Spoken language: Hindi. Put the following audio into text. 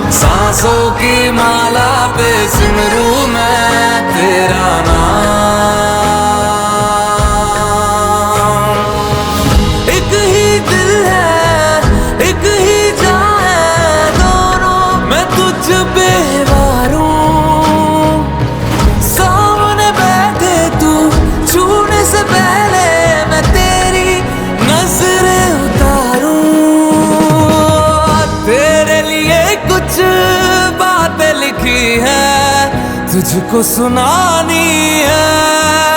सांसों की माला पे सिमरू मैं तेरा नाम। एक ही दिल है, एक ही जान है, दोनों मैं तुझ पे वारूं। सामने बैठे तू, छूने से पहले मैं तेरी नजरें उतारूं। तेरे लिए कुछ बातें लिखी है, तुझको सुनानी है।